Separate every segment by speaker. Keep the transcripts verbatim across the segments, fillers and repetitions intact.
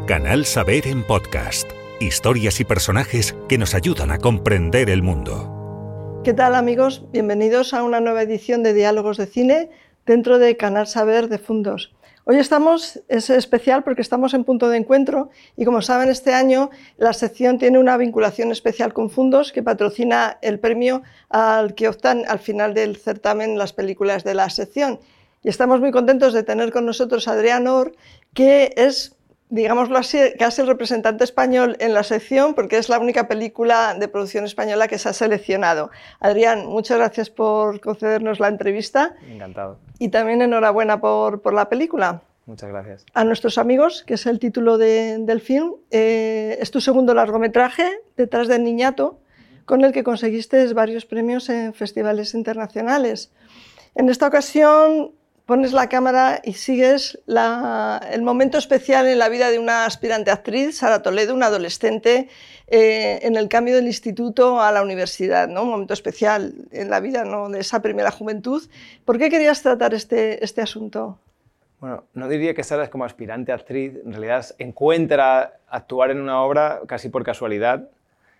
Speaker 1: Canal Saber en podcast. Historias y personajes que nos ayudan a comprender el mundo.
Speaker 2: ¿Qué tal, amigos? Bienvenidos a una nueva edición de Diálogos de Cine dentro de Canal Saber de Fundos. Hoy estamos, es especial porque estamos en punto de encuentro y, como saben, este año la sección tiene una vinculación especial con Fundos, que patrocina el premio al que optan al final del certamen las películas de la sección. Y estamos muy contentos de tener con nosotros a Adrián Or, que es, digámoslo así, casi el representante español en la sección, porque es la única película de producción española que se ha seleccionado. Adrián, muchas gracias por concedernos la entrevista.
Speaker 3: Encantado.
Speaker 2: Y también enhorabuena por, por la película.
Speaker 3: Muchas gracias.
Speaker 2: A nuestros amigos, que es el título de, del film, eh, es tu segundo largometraje, Detrás del niñato, con el que conseguiste varios premios en festivales internacionales. En esta ocasión pones la cámara y sigues la, el momento especial en la vida de una aspirante actriz, Sara Toledo, una adolescente, eh, en el cambio del instituto a la universidad, ¿no? Un momento especial en la vida, ¿no?, de esa primera juventud. ¿Por qué querías tratar este, este asunto?
Speaker 3: Bueno, no diría que Sara es como aspirante actriz, en realidad encuentra actuar en una obra casi por casualidad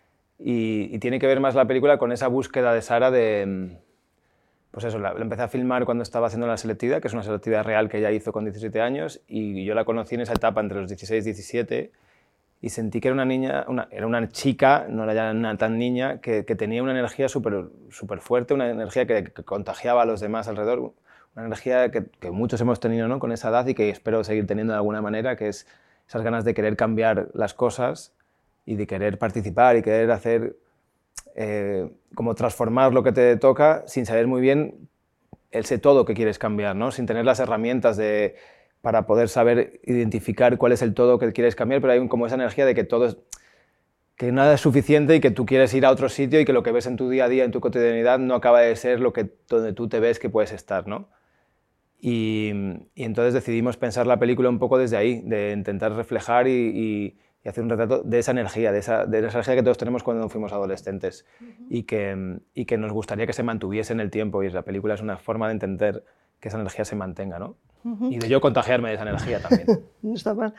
Speaker 3: y, y tiene que ver más la película con esa búsqueda de Sara de... Pues eso, la, la empecé a filmar cuando estaba haciendo la selectividad, que es una selectividad real que ella hizo con diecisiete años, y yo la conocí en esa etapa entre los dieciséis y diecisiete, y sentí que era una niña, una, era una chica, no era ya una tan niña, que, que tenía una energía súper súper fuerte, una energía que, que contagiaba a los demás alrededor, una energía que, que muchos hemos tenido, ¿no?, con esa edad y que espero seguir teniendo de alguna manera, que es esas ganas de querer cambiar las cosas y de querer participar y querer hacer... Eh, como transformar lo que te toca sin saber muy bien ese todo que quieres cambiar, ¿no? Sin tener las herramientas de, para poder saber identificar cuál es el todo que quieres cambiar, pero hay un, como esa energía de que todo es, que nada es suficiente y que tú quieres ir a otro sitio y que lo que ves en tu día a día, en tu cotidianidad, no acaba de ser lo que, donde tú te ves que puedes estar, ¿no? Y, y entonces decidimos pensar la película un poco desde ahí, de intentar reflejar y, y y hacer un retrato de esa energía, de esa, de esa energía que todos tenemos cuando fuimos adolescentes, uh-huh. y, que, y que nos gustaría que se mantuviese en el tiempo, y la película es una forma de entender que esa energía se mantenga, ¿no? Uh-huh. Y de yo contagiarme de esa energía también.
Speaker 2: No está mal.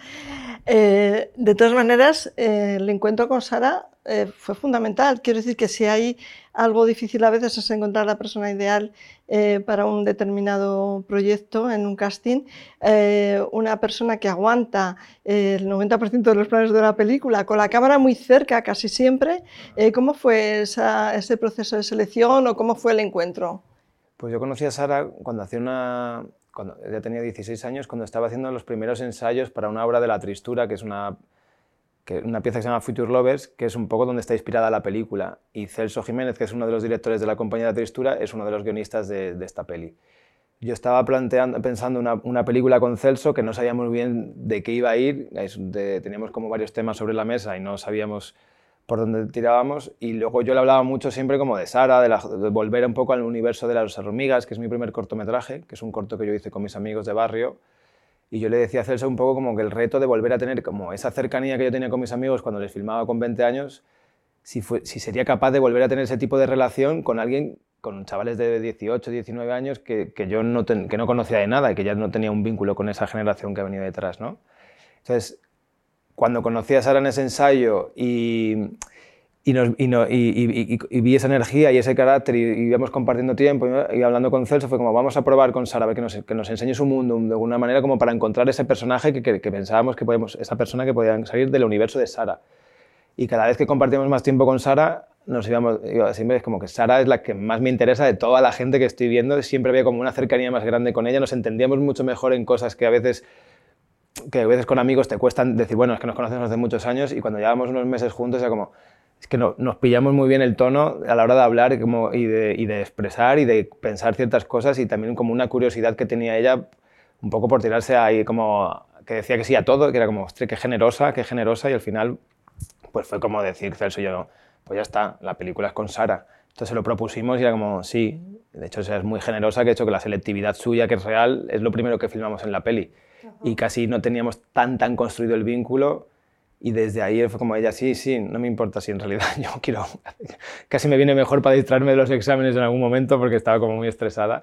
Speaker 2: Eh, de todas maneras, eh, el encuentro con Sara eh, fue fundamental. Quiero decir que si hay algo difícil a veces es encontrar la persona ideal eh, para un determinado proyecto en un casting, eh, una persona que aguanta eh, el noventa por ciento de los planes de la película, con la cámara muy cerca casi siempre. Eh, ¿Cómo fue esa, ese proceso de selección o cómo fue el encuentro?
Speaker 3: Pues yo conocí a Sara cuando hacía una... Cuando ella tenía dieciséis años, cuando estaba haciendo los primeros ensayos para una obra de La Tristura, que es una, que, una pieza que se llama Future Lovers, que es un poco donde está inspirada la película. Y Celso Jiménez, que es uno de los directores de la compañía de La Tristura, es uno de los guionistas de, de esta peli. Yo estaba planteando, pensando una, una película con Celso que no sabíamos muy bien de qué iba a ir, de, teníamos como varios temas sobre la mesa y no sabíamos por dónde tirábamos, y luego yo le hablaba mucho siempre como de Sara, de, la, de volver un poco al universo de Las hormigas, que es mi primer cortometraje, que es un corto que yo hice con mis amigos de barrio, y yo le decía a Celso un poco como que el reto de volver a tener como esa cercanía que yo tenía con mis amigos cuando les filmaba con veinte años, si, fue, si sería capaz de volver a tener ese tipo de relación con alguien, con chavales de dieciocho, diecinueve años que, que yo no, ten, que no conocía de nada y que ya no tenía un vínculo con esa generación que ha venido detrás, ¿no? Entonces, cuando conocí a Sara en ese ensayo y, y, nos, y, no, y, y, y, y vi esa energía y ese carácter y, y íbamos compartiendo tiempo y, y hablando con Celso, fue como vamos a probar con Sara, a ver que nos, que nos enseñe su mundo de alguna manera, como para encontrar ese personaje que, que, que pensábamos que podemos, esa persona que podía salir del universo de Sara. Y cada vez que compartimos más tiempo con Sara, nos íbamos, siempre es como que Sara es la que más me interesa de toda la gente que estoy viendo, siempre había como una cercanía más grande con ella, nos entendíamos mucho mejor en cosas que a veces... que a veces con amigos te cuestan decir, bueno, es que nos conocemos hace muchos años, y cuando llevamos unos meses juntos era como, es que no, nos pillamos muy bien el tono a la hora de hablar y, como, y, de, y de expresar y de pensar ciertas cosas, y también como una curiosidad que tenía ella, un poco por tirarse ahí como, que decía que sí a todo, que era como, ostras, qué generosa, qué generosa, y al final pues fue como decir Celso y yo, pues ya está, la película es con Sara. Entonces se lo propusimos y era como, sí, de hecho es muy generosa, que ha hecho que la selectividad suya, que es real, es lo primero que filmamos en la peli. Y casi no teníamos tan tan construido el vínculo, y desde ahí fue como ella, sí, sí, no me importa si en realidad yo quiero, casi me viene mejor para distraerme de los exámenes en algún momento porque estaba como muy estresada,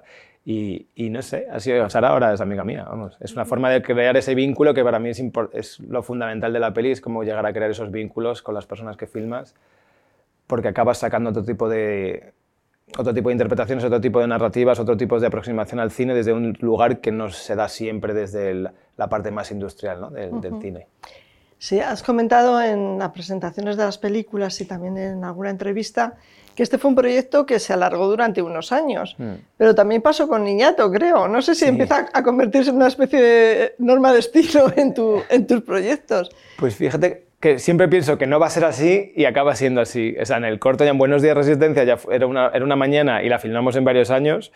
Speaker 3: Y, y no sé, ha sido, Sara ahora es amiga mía, vamos. Es una forma de crear ese vínculo que para mí es, es lo fundamental de la peli, es cómo llegar a crear esos vínculos con las personas que filmas, porque acabas sacando otro tipo de, otro tipo de interpretaciones, otro tipo de narrativas, otro tipo de aproximación al cine desde un lugar que no se da siempre desde el, la parte más industrial, ¿no? del, uh-huh. del cine.
Speaker 2: Sí, has comentado en las presentaciones de las películas y también en alguna entrevista que este fue un proyecto que se alargó durante unos años, mm. pero también pasó con Niñato, creo. No sé si sí. empieza a convertirse en una especie de norma de estilo en, tu, en tus proyectos.
Speaker 3: Pues fíjate que siempre pienso que no va a ser así y acaba siendo así. O sea, en el corto ya en Buenos Días Resistencia ya era una, era una mañana y la filmamos en varios años.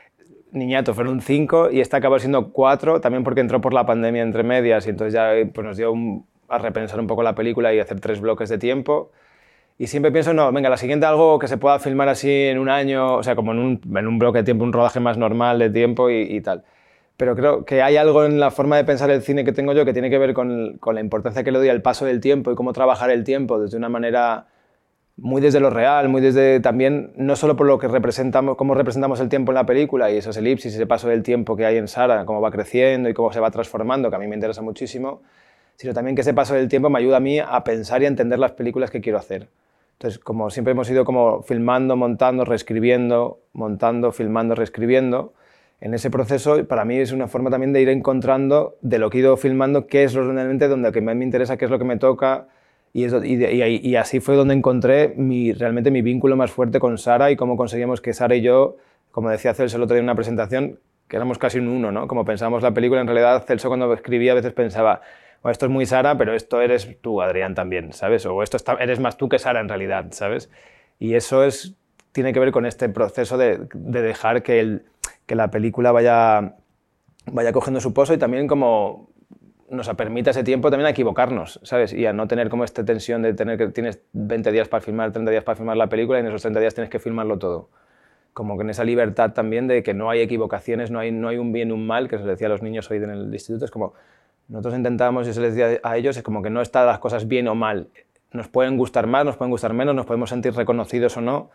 Speaker 3: Niñato fueron cinco y esta acabó siendo cuatro, también porque entró por la pandemia entre medias y entonces ya pues, nos dio un, a repensar un poco la película y hacer tres bloques de tiempo. Y siempre pienso, no, venga, la siguiente algo que se pueda filmar así en un año, o sea, como en un, en un bloque de tiempo, un rodaje más normal de tiempo y, y tal. Pero creo que hay algo en la forma de pensar el cine que tengo yo que tiene que ver con, con la importancia que le doy al paso del tiempo y cómo trabajar el tiempo desde una manera muy desde lo real, muy desde también, no solo por lo que representamos, cómo representamos el tiempo en la película y esas elipsis, ese paso del tiempo que hay en Sara, cómo va creciendo y cómo se va transformando, que a mí me interesa muchísimo, sino también que ese paso del tiempo me ayuda a mí a pensar y a entender las películas que quiero hacer. Entonces, como siempre hemos ido como filmando, montando, reescribiendo, montando, filmando, reescribiendo, en ese proceso para mí es una forma también de ir encontrando de lo que he ido filmando qué es lo realmente donde que más me interesa, qué es lo que me toca y, eso, y, y, y así fue donde encontré mi, realmente mi vínculo más fuerte con Sara y cómo conseguimos que Sara y yo, como decía Celso el otro día en una presentación, que éramos casi un uno, ¿no? Como pensábamos la película, en realidad Celso cuando escribía a veces pensaba o esto es muy Sara, pero esto eres tú, Adrián, también, ¿sabes? O esto está, eres más tú que Sara en realidad, ¿sabes? Y eso es, tiene que ver con este proceso de, de dejar que, el, que la película vaya, vaya cogiendo su pozo y también como nos permita ese tiempo también a equivocarnos, ¿sabes? Y a no tener como esta tensión de tener que tienes veinte días para filmar, treinta días para filmar la película y en esos treinta días tienes que filmarlo todo. Como que en esa libertad también de que no hay equivocaciones, no hay, no hay un bien y un mal, que se decía a los niños hoy en el instituto, es como nosotros intentábamos, y se les decía a ellos, es como que no están las cosas bien o mal. Nos pueden gustar más, nos pueden gustar menos, nos podemos sentir reconocidos o no,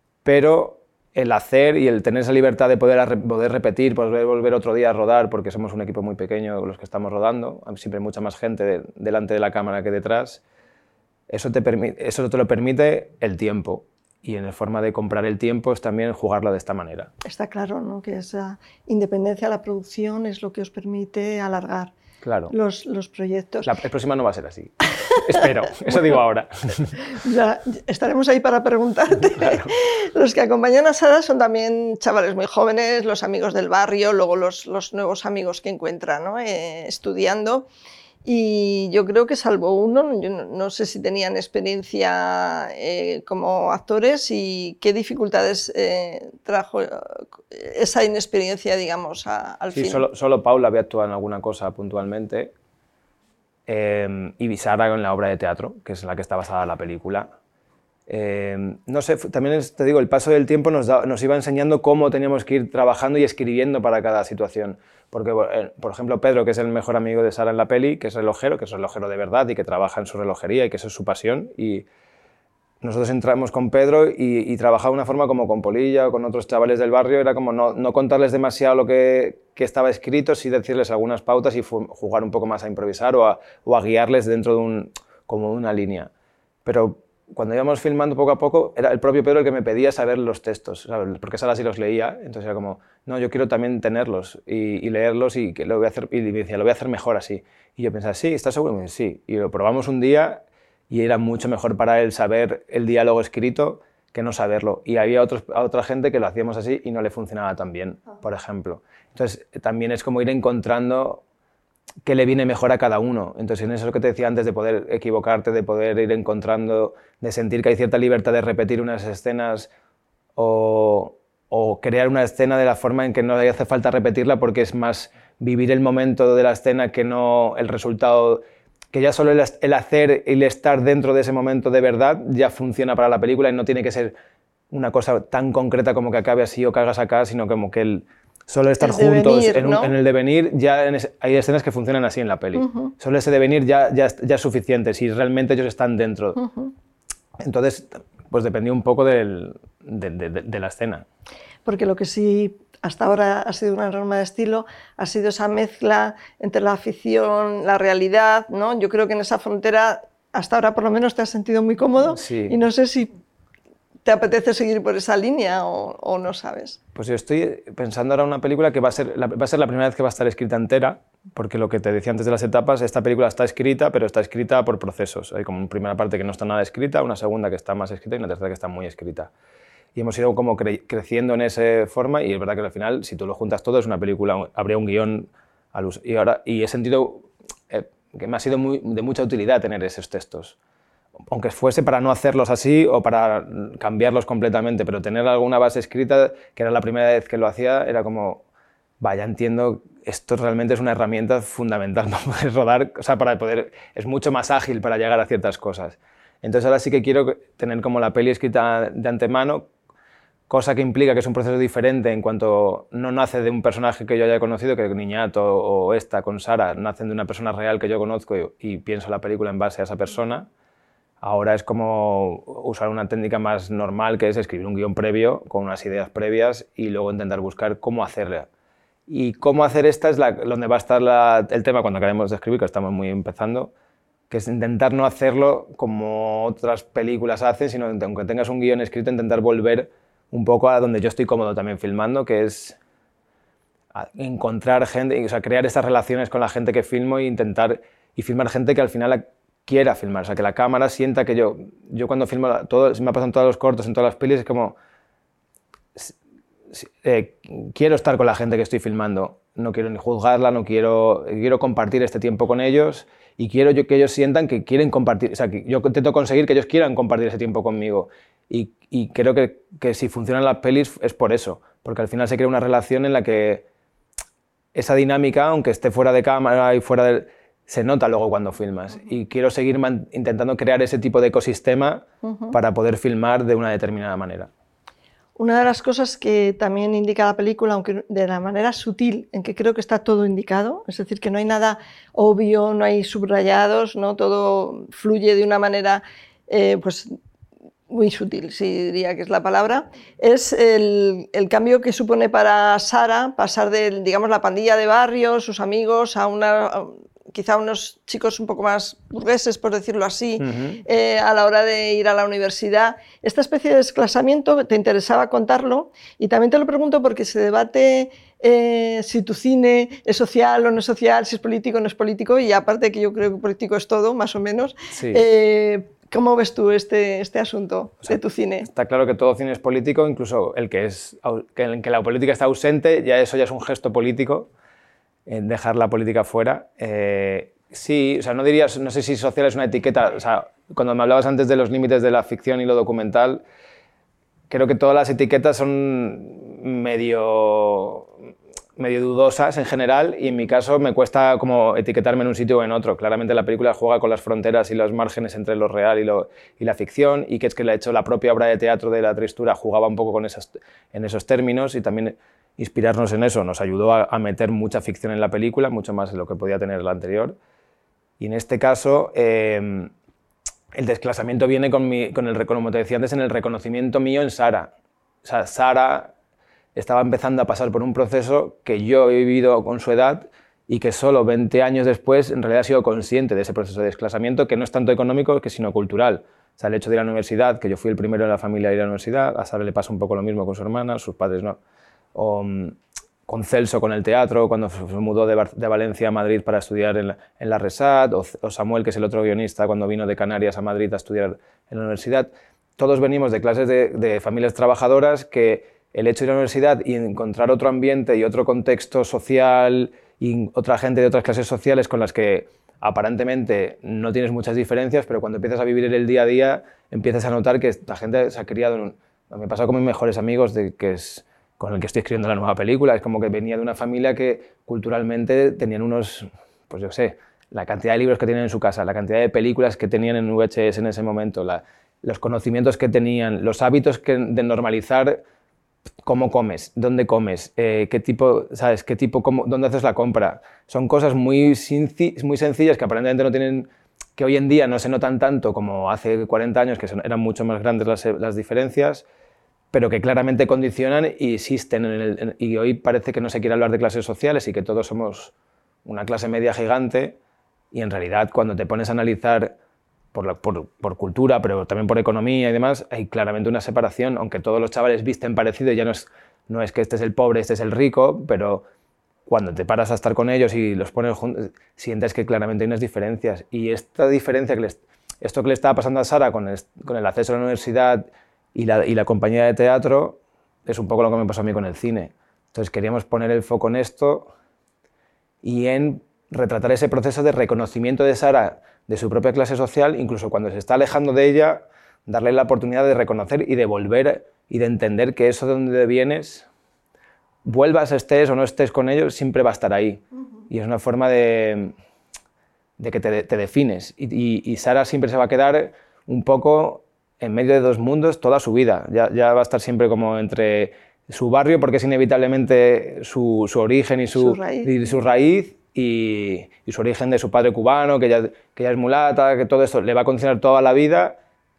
Speaker 3: pero el hacer y el tener esa libertad de poder, poder repetir, poder volver otro día a rodar, porque somos un equipo muy pequeño los que estamos rodando, siempre hay mucha más gente de, delante de la cámara que detrás, eso te, permite, eso te lo permite el tiempo. Y en la forma de comprar el tiempo es también jugarlo de esta manera.
Speaker 2: Está claro, ¿no? Que esa independencia de la producción es lo que os permite alargar
Speaker 3: claro.
Speaker 2: los, los proyectos.
Speaker 3: La, el próximo no va a ser así. Espero, eso digo ahora.
Speaker 2: Ya, estaremos ahí para preguntarte. Claro. Los que acompañan a Sara son también chavales muy jóvenes, los amigos del barrio, luego los, los nuevos amigos que encuentran, ¿no? eh, estudiando. Y yo creo que salvo uno, yo no, no sé si tenían experiencia eh, como actores y qué dificultades eh, trajo esa inexperiencia, digamos, a, al
Speaker 3: sí,
Speaker 2: fin.
Speaker 3: Solo, solo Paula había actuado en alguna cosa puntualmente eh, y Sara en la obra de teatro, que es la que está basada la película. Eh, no sé, también es, te digo, el paso del tiempo nos, da, nos iba enseñando cómo teníamos que ir trabajando y escribiendo para cada situación. Porque, por ejemplo, Pedro, que es el mejor amigo de Sara en la peli, que es relojero, que es relojero de verdad y que trabaja en su relojería y que eso es su pasión. Y nosotros entramos con Pedro y, y trabajaba de una forma como con Polilla o con otros chavales del barrio, era como no, no contarles demasiado lo que, que estaba escrito, sí decirles algunas pautas y jugar un poco más a improvisar o a, o a guiarles dentro de, un, como de una línea. Pero cuando íbamos filmando poco a poco, era el propio Pedro el que me pedía saber los textos, ¿sabes? Porque Sara sí los leía, entonces era como, no, yo quiero también tenerlos y, y leerlos y, que lo voy a hacer, y me decía, lo voy a hacer mejor así. Y yo pensaba, sí, ¿estás seguro? Y me decía, sí. Y lo probamos un día y era mucho mejor para él saber el diálogo escrito que no saberlo. Y había otros, otra gente que lo hacíamos así y no le funcionaba tan bien, por ejemplo. Entonces también es como ir encontrando qué le viene mejor a cada uno. Entonces, en eso es lo que te decía antes, de poder equivocarte, de poder ir encontrando, de sentir que hay cierta libertad de repetir unas escenas o, o crear una escena de la forma en que no hace falta repetirla porque es más vivir el momento de la escena que no el resultado, que ya solo el, el hacer y el estar dentro de ese momento de verdad ya funciona para la película y no tiene que ser una cosa tan concreta como que acabe así o que hagas acá, sino como que el solo estar juntos
Speaker 2: devenir,
Speaker 3: en, un,
Speaker 2: ¿no?
Speaker 3: en el devenir, ya en ese, hay escenas que funcionan así en la peli. Uh-huh. Solo ese devenir ya, ya, ya es suficiente, si realmente ellos están dentro. Uh-huh. Entonces, pues dependía un poco del, de, de, de, de la escena.
Speaker 2: Porque lo que sí hasta ahora ha sido una norma de estilo, ha sido esa mezcla entre la ficción, la realidad, ¿no? Yo creo que en esa frontera, hasta ahora por lo menos te has sentido muy cómodo,
Speaker 3: sí.
Speaker 2: Y no sé si te apetece seguir por esa línea o, o no sabes.
Speaker 3: Pues yo estoy pensando ahora una película que va a, ser la, va a ser la primera vez que va a estar escrita entera, porque lo que te decía antes de las etapas, esta película está escrita, pero está escrita por procesos. Hay como una primera parte que no está nada escrita, una segunda que está más escrita y una tercera que está muy escrita. Y hemos ido como cre creciendo en esa forma y es verdad que al final, si tú lo juntas todo, es una película, habría un guión al uso. Y, ahora, y he sentido eh, que me ha sido muy, de mucha utilidad tener esos textos. Aunque fuese para no hacerlos así o para cambiarlos completamente, pero tener alguna base escrita, que era la primera vez que lo hacía, era como, vaya, entiendo, esto realmente es una herramienta fundamental para poder rodar, o sea, para poder, es mucho más ágil para llegar a ciertas cosas. Entonces ahora sí que quiero tener como la peli escrita de antemano, cosa que implica que es un proceso diferente en cuanto no nace de un personaje que yo haya conocido, que Niñato o esta con Sara nacen de una persona real que yo conozco y, y pienso la película en base a esa persona. Ahora es como usar una técnica más normal, que es escribir un guión previo con unas ideas previas y luego intentar buscar cómo hacerla. Y cómo hacer esta es la, donde va a estar la, el tema cuando acabemos de escribir, que estamos muy empezando, que es intentar no hacerlo como otras películas hacen, sino aunque tengas un guión escrito, intentar volver un poco a donde yo estoy cómodo también filmando, que es encontrar gente, o sea, crear estas relaciones con la gente que filmo e intentar y filmar gente que al final quiera filmar, o sea, que la cámara sienta que yo, yo cuando filmo, todo, me ha pasado en todos los cortos, en todas las pelis, es como, eh, quiero estar con la gente que estoy filmando, no quiero ni juzgarla, no quiero, quiero compartir este tiempo con ellos y quiero yo que ellos sientan que quieren compartir, o sea, que yo intento conseguir que ellos quieran compartir ese tiempo conmigo y, y creo que, que si funcionan las pelis es por eso, porque al final se crea una relación en la que esa dinámica, aunque esté fuera de cámara y fuera de... se nota luego cuando filmas. Uh-huh. Y quiero seguir intentando crear ese tipo de ecosistema uh-huh. para poder filmar de una determinada manera.
Speaker 2: Una de las cosas que también indica la película, aunque de la manera sutil, en que creo que está todo indicado, es decir, que no hay nada obvio, no hay subrayados, ¿no? Todo fluye de una manera eh, pues, muy sutil, sí diría que es la palabra, es el, el cambio que supone para Sara pasar de, digamos, la pandilla de barrio, sus amigos, a una... A, quizá unos chicos un poco más burgueses, por decirlo así, uh-huh. eh, a la hora de ir a la universidad. Esta especie de desclasamiento, te interesaba contarlo, y también te lo pregunto porque se debate eh, si tu cine es social o no es social, si es político o no es político, y aparte que yo creo que político es todo, más o menos.
Speaker 3: Sí.
Speaker 2: Eh, ¿Cómo ves tú este, este asunto o sea, de tu cine?
Speaker 3: Está claro que todo cine es político, incluso el que, es, el que la política está ausente, ya eso ya es un gesto político. Dejar la política fuera. Eh, sí, o sea, no dirías, no sé si social es una etiqueta, o sea, cuando me hablabas antes de los límites de la ficción y lo documental, creo que todas las etiquetas son medio, medio dudosas en general y en mi caso me cuesta como etiquetarme en un sitio o en otro. Claramente la película juega con las fronteras y los márgenes entre lo real y, lo, y la ficción y que es que le ha hecho la propia obra de teatro de La Tristura, jugaba un poco con esas, en esos términos y también inspirarnos en eso nos ayudó a, a meter mucha ficción en la película, mucho más de lo que podía tener la anterior. Y en este caso, eh, el desclasamiento viene con, mi, con el, como te decía antes, en el reconocimiento mío en Sara. O sea, Sara estaba empezando a pasar por un proceso que yo he vivido con su edad y que solo veinte años después en realidad he sido consciente de ese proceso de desclasamiento, que no es tanto económico que sino cultural. O sea, el hecho de ir a la universidad, que yo fui el primero de la familia a ir a la universidad, a Sara le pasa un poco lo mismo con su hermana, sus padres no. O con Celso con el teatro, cuando se mudó de, de Valencia a Madrid para estudiar en la, en la Resat, o, o Samuel, que es el otro guionista, cuando vino de Canarias a Madrid a estudiar en la universidad. Todos venimos de clases de, de familias trabajadoras que el hecho de ir a la universidad y encontrar otro ambiente y otro contexto social y otra gente de otras clases sociales con las que aparentemente no tienes muchas diferencias, pero cuando empiezas a vivir el día a día empiezas a notar que la gente se ha criado en un... Me pasa con mis mejores amigos de que es... con el que estoy escribiendo la nueva película, es como que venía de una familia que culturalmente tenían unos, pues yo sé, la cantidad de libros que tenían en su casa, la cantidad de películas que tenían en V H S en ese momento, la, los conocimientos que tenían, los hábitos que, de normalizar cómo comes, dónde comes, eh, qué tipo, ¿sabes? Qué tipo, cómo, dónde haces la compra. Son cosas muy, muy sencillas que aparentemente no tienen, que hoy en día no se notan tanto como hace cuarenta años, que son, eran mucho más grandes las, las diferencias, pero que claramente condicionan y existen. En el, en, y hoy parece que no se quiere hablar de clases sociales y que todos somos una clase media gigante, y en realidad cuando te pones a analizar por, la, por, por cultura, pero también por economía y demás, hay claramente una separación, aunque todos los chavales visten parecido, ya no es, no es que este es el pobre, este es el rico, pero cuando te paras a estar con ellos y los pones juntos, sientes que claramente hay unas diferencias. Y esta diferencia, que les, esto que le estaba pasando a Sara con el, con el acceso a la universidad y la, y la compañía de teatro, es un poco lo que me pasó a mí con el cine. Entonces queríamos poner el foco en esto y en retratar ese proceso de reconocimiento de Sara de su propia clase social, incluso cuando se está alejando de ella, darle la oportunidad de reconocer y de volver y de entender que eso de donde vienes, vuelvas, estés o no estés con ellos, siempre va a estar ahí. Uh-huh. Y es una forma de, de que te, te defines. Y, y, y Sara siempre se va a quedar un poco en medio de dos mundos toda su vida. Ya, ya va a estar siempre como entre su barrio, porque es inevitablemente su, su origen y su,
Speaker 2: su raíz,
Speaker 3: y su raíz y, y su origen de su padre cubano, que ya, que ya es mulata, que todo esto le va a condicionar toda la vida,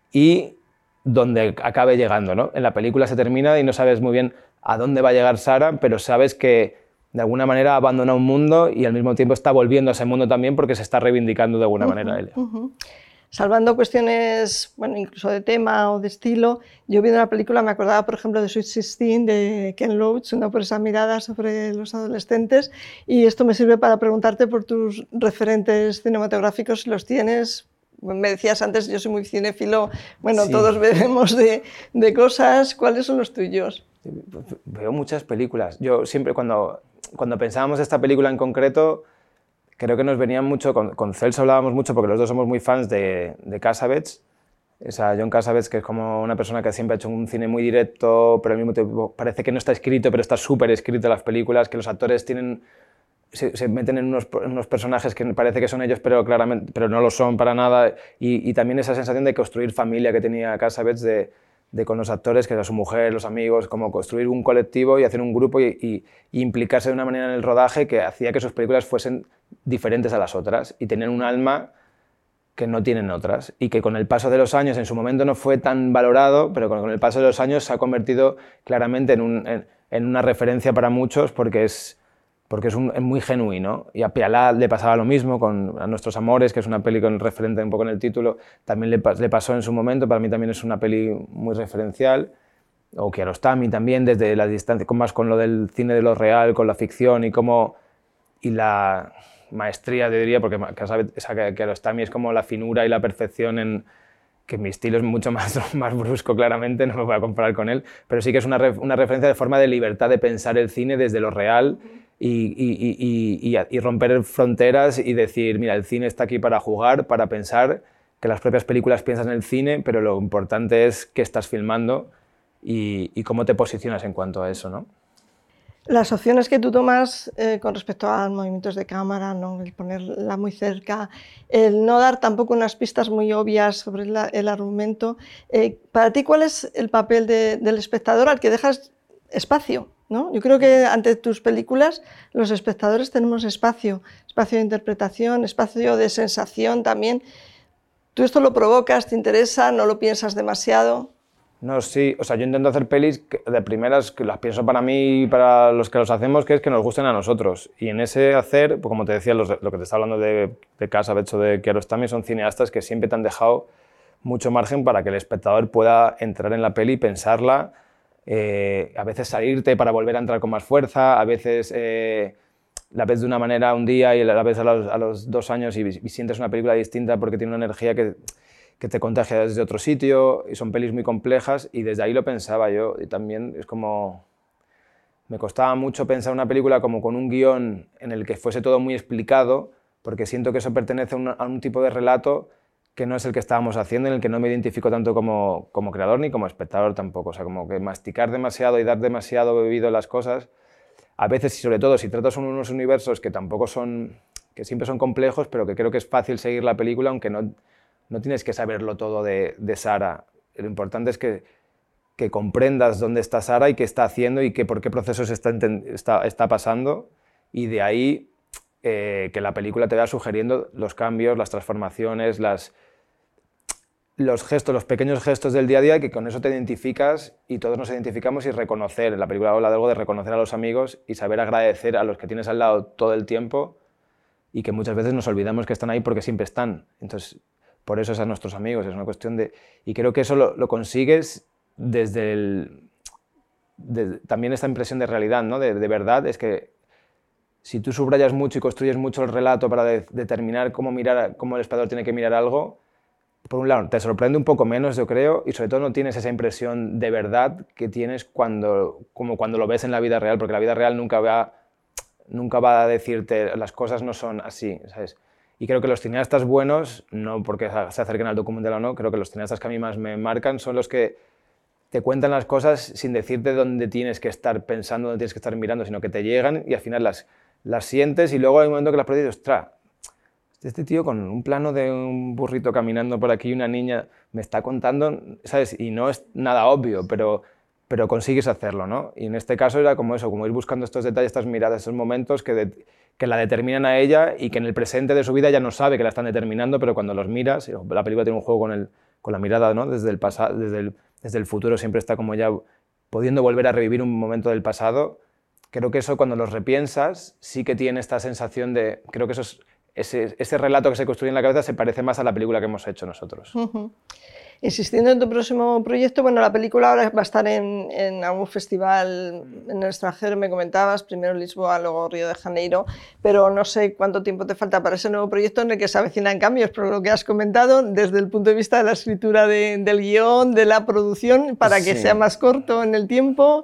Speaker 3: y donde acabe llegando, ¿no? En la película se termina y no sabes muy bien a dónde va a llegar Sara, pero sabes que de alguna manera abandona un mundo y al mismo tiempo está volviendo a ese mundo también porque se está reivindicando de alguna uh-huh, manera ella.
Speaker 2: Uh-huh. Salvando cuestiones, bueno, incluso de tema o de estilo, yo viendo la película me acordaba, por ejemplo, de Sweet Sixteen de Ken Loach, una por esa mirada sobre los adolescentes, y esto me sirve para preguntarte por tus referentes cinematográficos, si los tienes. Me decías antes, yo soy muy cinéfilo, bueno, sí. Todos bebemos de, de cosas. ¿Cuáles son los tuyos?
Speaker 3: Veo muchas películas. Yo siempre, cuando, cuando pensábamos esta película en concreto, creo que nos venían mucho, con, con Celso hablábamos mucho porque los dos somos muy fans de, de Cassavetes. O sea, John Cassavetes, que es como una persona que siempre ha hecho un cine muy directo, pero al mismo tiempo parece que no está escrito, pero está súper escrito en las películas, que los actores tienen, se, se meten en unos, en unos personajes que parece que son ellos, pero, claramente, pero no lo son para nada. Y, y también esa sensación de construir familia que tenía Cassavetes de, de con los actores, que era su mujer, los amigos, como construir un colectivo y hacer un grupo y, y, y implicarse de una manera en el rodaje que hacía que sus películas fuesen diferentes a las otras y tener un alma que no tienen otras, y que con el paso de los años, en su momento no fue tan valorado, pero con el paso de los años se ha convertido claramente en, un, en, en una referencia para muchos porque es, porque es, un, es muy genuino. Y a Pialá le pasaba lo mismo con A Nuestros Amores, que es una peli con referente un poco en el título, también le, le pasó en su momento, para mí también es una peli muy referencial. O Kiarostami también, desde la distancia, con más con lo del cine de lo real, con la ficción y cómo... y la maestría, te diría, porque Kiarostami es como la finura y la perfección, en que mi estilo es mucho más, más brusco, claramente, no me voy a comparar con él, pero sí que es una, ref, una referencia de forma de libertad de pensar el cine desde lo real y, y, y, y, y romper fronteras y decir, mira, el cine está aquí para jugar, para pensar, que las propias películas piensan en el cine, pero lo importante es qué estás filmando y, y cómo te posicionas en cuanto a eso, ¿no?
Speaker 2: Las opciones que tú tomas eh, con respecto a movimientos de cámara, ¿no? El ponerla muy cerca, el no dar tampoco unas pistas muy obvias sobre la, el argumento. Eh, para ti, ¿cuál es el papel de, del espectador al que dejas espacio, ¿no? Yo creo que ante tus películas los espectadores tenemos espacio, espacio de interpretación, espacio de sensación también. ¿Tú esto lo provocas, te interesa, no lo piensas demasiado?
Speaker 3: No, sí, o sea, yo intento hacer pelis que, de primeras que las pienso para mí y para los que los hacemos, que es que nos gusten a nosotros. Y en ese hacer, pues como te decía, los, lo que te está hablando de, de Cassavetes o de Kiarostami son cineastas que siempre te han dejado mucho margen para que el espectador pueda entrar en la peli y pensarla, eh, a veces salirte para volver a entrar con más fuerza, a veces eh, la ves de una manera un día y la ves a los, a los dos años y, y sientes una película distinta porque tiene una energía que... que te contagia desde otro sitio, y son pelis muy complejas, y desde ahí lo pensaba yo, y también es como... Me costaba mucho pensar una película como con un guión en el que fuese todo muy explicado, porque siento que eso pertenece a un, a un tipo de relato que no es el que estábamos haciendo, en el que no me identifico tanto como, como creador ni como espectador tampoco, o sea, como que masticar demasiado y dar demasiado bebido a las cosas, a veces, y sobre todo, si tratas son unos universos que tampoco son... que siempre son complejos, pero que creo que es fácil seguir la película, aunque no... No tienes que saberlo todo de, de Sara. Lo importante es que, que comprendas dónde está Sara y qué está haciendo y que, por qué procesos está, está, está pasando. Y de ahí eh, que la película te vaya sugiriendo los cambios, las transformaciones, las, los gestos, los pequeños gestos del día a día, que con eso te identificas y todos nos identificamos, y reconocer, la película habla de algo de reconocer a los amigos y saber agradecer a los que tienes al lado todo el tiempo, y que muchas veces nos olvidamos que están ahí porque siempre están. Entonces, por eso es a nuestros amigos, es una cuestión de... Y creo que eso lo, lo consigues desde el... De, también esta impresión de realidad, ¿no? de, de verdad, es que si tú subrayas mucho y construyes mucho el relato para de, determinar cómo, mirar, cómo el espectador tiene que mirar algo, por un lado, te sorprende un poco menos, yo creo, y sobre todo no tienes esa impresión de verdad que tienes cuando, como cuando lo ves en la vida real, porque la vida real nunca va, nunca va a decirte las cosas no son así, ¿sabes? Y creo que los cineastas buenos, no porque se acerquen al documental o no, creo que los cineastas que a mí más me marcan son los que te cuentan las cosas sin decirte dónde tienes que estar pensando, dónde tienes que estar mirando, sino que te llegan y al final las, las sientes, y luego hay un momento que las produces y dices, ostras, este tío con un plano de un burrito caminando por aquí y una niña me está contando, ¿sabes? Y no es nada obvio, pero, pero consigues hacerlo, ¿no? Y en este caso era como eso, como ir buscando estos detalles, estas miradas, estos momentos que, de, que la determinan a ella y que en el presente de su vida ya no sabe que la están determinando, pero cuando los miras, la película tiene un juego con, el, con la mirada, ¿no? Desde el pasado, desde el, desde el futuro siempre está como ya pudiendo volver a revivir un momento del pasado. Creo que eso, cuando los repiensas, sí que tiene esta sensación de... Creo que eso es, ese, ese relato que se construye en la cabeza se parece más a la película que hemos hecho nosotros.
Speaker 2: Uh-huh. Insistiendo en tu próximo proyecto, bueno, la película ahora va a estar en, en algún festival en el extranjero, me comentabas, primero Lisboa, luego Río de Janeiro, pero no sé cuánto tiempo te falta para ese nuevo proyecto en el que se avecinan cambios, pero lo que has comentado desde el punto de vista de la escritura de, del guión, de la producción, para que
Speaker 3: Sí.
Speaker 2: sea más corto en el tiempo.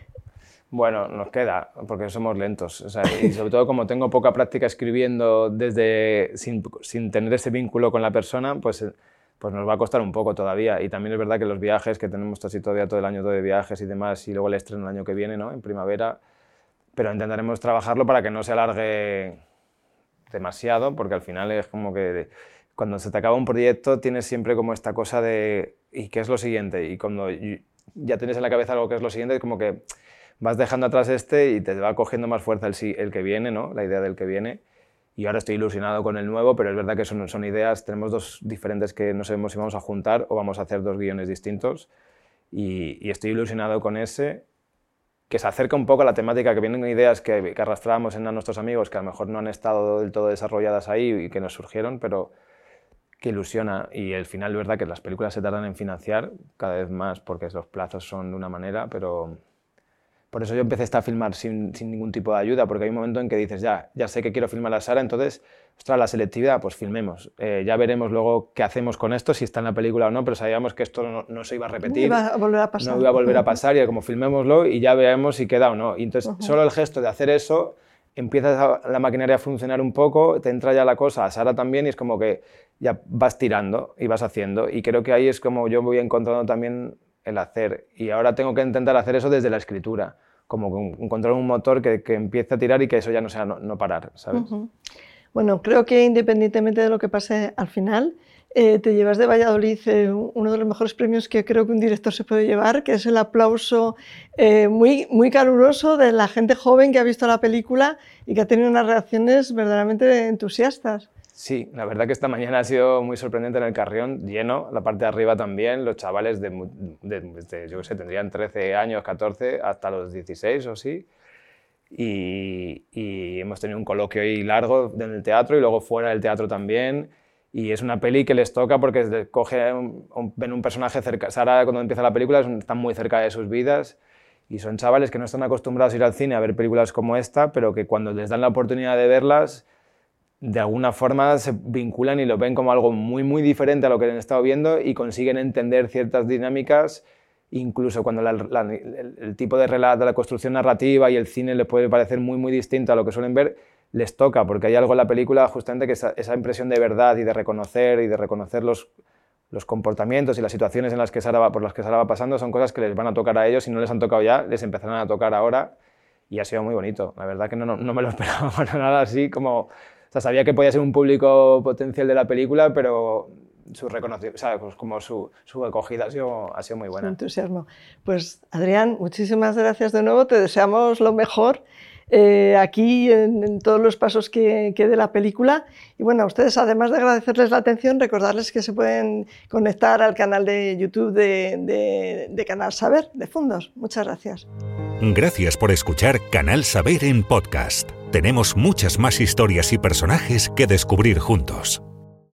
Speaker 3: Bueno, nos queda, porque somos lentos. O sea, y sobre todo como tengo poca práctica escribiendo desde, sin, sin tener ese vínculo con la persona, pues, pues nos va a costar un poco todavía. Y también es verdad que los viajes, que tenemos casi todavía todo el año todo de viajes y demás, y luego el estreno el año que viene, ¿no? En primavera, pero intentaremos trabajarlo para que no se alargue demasiado, porque al final es como que cuando se te acaba un proyecto tienes siempre como esta cosa de ¿y qué es lo siguiente? Y cuando ya tienes en la cabeza algo que es lo siguiente, es como que vas dejando atrás este y te va cogiendo más fuerza el, el que viene, ¿no? La idea del que viene. Y ahora estoy ilusionado con el nuevo, pero es verdad que son, son ideas, tenemos dos diferentes que no sabemos si vamos a juntar o vamos a hacer dos guiones distintos. Y, y estoy ilusionado con ese, que se acerca un poco a la temática, que vienen ideas que, que arrastrábamos en a nuestros amigos, que a lo mejor no han estado del todo desarrolladas ahí y que nos surgieron, pero que ilusiona. Y al final es verdad que las películas se tardan en financiar cada vez más, porque los plazos son de una manera, pero... Por eso yo empecé a filmar sin, sin ningún tipo de ayuda, porque hay un momento en que dices, ya, ya sé que quiero filmar a Sara, entonces, ostras, la selectividad, pues filmemos. Eh, ya veremos luego qué hacemos con esto, si está en la película o no, pero sabíamos que esto no, no se iba a repetir.
Speaker 2: No iba a volver a pasar.
Speaker 3: No iba a volver a pasar, y como filmémoslo y ya veremos si queda o no. Y entonces, uh-huh. Solo el gesto de hacer eso, empieza la maquinaria a funcionar un poco, te entra ya la cosa, a Sara también, y es como que ya vas tirando y vas haciendo. Y creo que ahí es como yo voy encontrando también el hacer. Y ahora tengo que intentar hacer eso desde la escritura, como encontrar un motor que, que empiece a tirar y que eso ya no sea no, no parar, ¿sabes?
Speaker 2: Uh-huh. Bueno, creo que independientemente de lo que pase al final, eh, te llevas de Valladolid eh, uno de los mejores premios que creo que un director se puede llevar, que es el aplauso eh, muy, muy caluroso de la gente joven que ha visto la película y que ha tenido unas reacciones verdaderamente entusiastas.
Speaker 3: Sí, la verdad que esta mañana ha sido muy sorprendente en el Carrión, lleno, la parte de arriba también, los chavales de, de, de yo qué sé, tendrían trece años, catorce, hasta los dieciséis o sí, y, y hemos tenido un coloquio ahí largo en el teatro y luego fuera del teatro también, y es una peli que les toca porque coge un, un, ven un personaje cerca, Sara cuando empieza la película están muy cerca de sus vidas, y son chavales que no están acostumbrados a ir al cine a ver películas como esta, pero que cuando les dan la oportunidad de verlas, de alguna forma se vinculan y lo ven como algo muy, muy diferente a lo que han estado viendo y consiguen entender ciertas dinámicas, incluso cuando la, la, el, el tipo de relato, la construcción narrativa y el cine les puede parecer muy, muy distinto a lo que suelen ver, les toca, porque hay algo en la película justamente que esa, esa impresión de verdad y de reconocer y de reconocer los, los comportamientos y las situaciones en las que Sara va, por las que Sara va pasando son cosas que les van a tocar a ellos, si no les han tocado ya, les empezarán a tocar ahora, y ha sido muy bonito. La verdad que no, no, no me lo esperaba para nada así como... O sea, sabía que podía ser un público potencial de la película, pero su reconocimiento, o sea, pues como su, su acogida ha sido, ha sido muy buena.
Speaker 2: Su entusiasmo. Pues Adrián, muchísimas gracias de nuevo, te deseamos lo mejor eh, aquí en, en todos los pasos que, que dé la película. Y bueno, a ustedes, además de agradecerles la atención, recordarles que se pueden conectar al canal de YouTube de, de, de Canal Saber de Fundos. Muchas gracias.
Speaker 1: Gracias por escuchar Canal Saber en podcast. Tenemos muchas más historias y personajes que descubrir juntos.